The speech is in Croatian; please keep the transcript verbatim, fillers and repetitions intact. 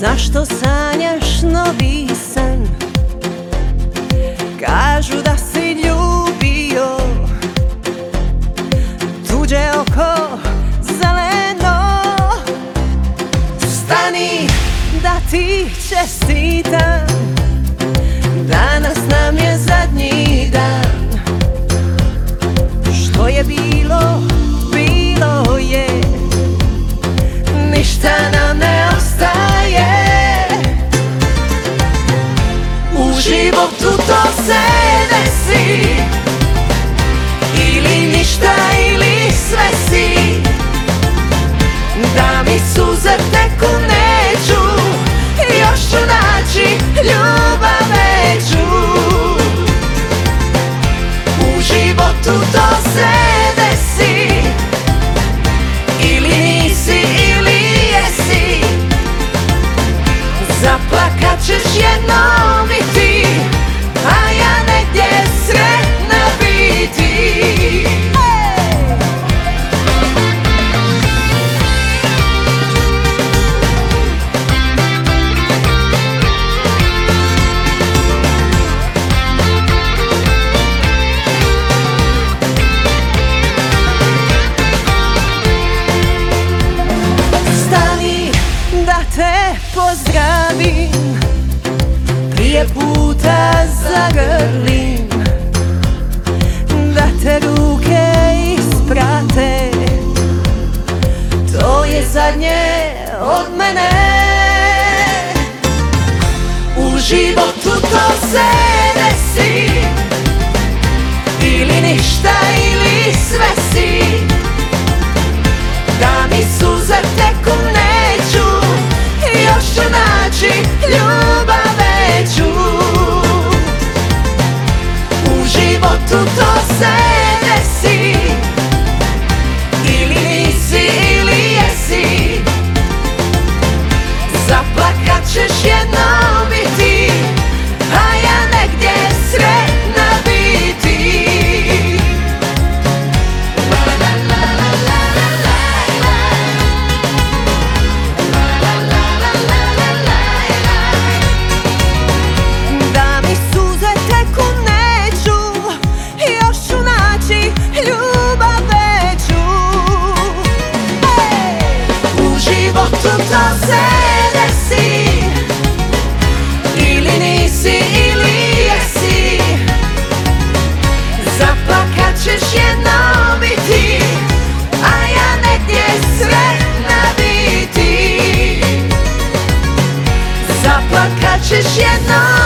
Zašto sanjaš novi san? Kažu da si ljubio tuđe oko zeleno. Stani da ti čestitam, danas nam je zadnji dan. Što je bilo, bilo je, ništa nam ne ostaje. U životu to se desi, ili ništa ili sve si. Da mi suze teku neću, još ću naći ljubav veću. U životu to se desi, ili nisi ili jesi. Zaplakat ćeš jednom i ti, a ja negdje sretna biti. Stani da te pozdravim, prije puta zagrlim, da te ruke isprate. To je zadnje od mene. U životu to se desi, ili ništa ili sve si. Da mi suze teku neću, još ću naći ljubav veću. U životu to se desi, ili nisi ili jesi. Zaplakat ćeš jednom i ti, a ja negdje sretna biti. Da mi suze teku neću, još ću naći ljubav veću. U životu to se desi, ili nisi ili jesi. Zaplakat ćeš jednom i ti, a ja negdje sretna biti. Zaplakat ćeš jednom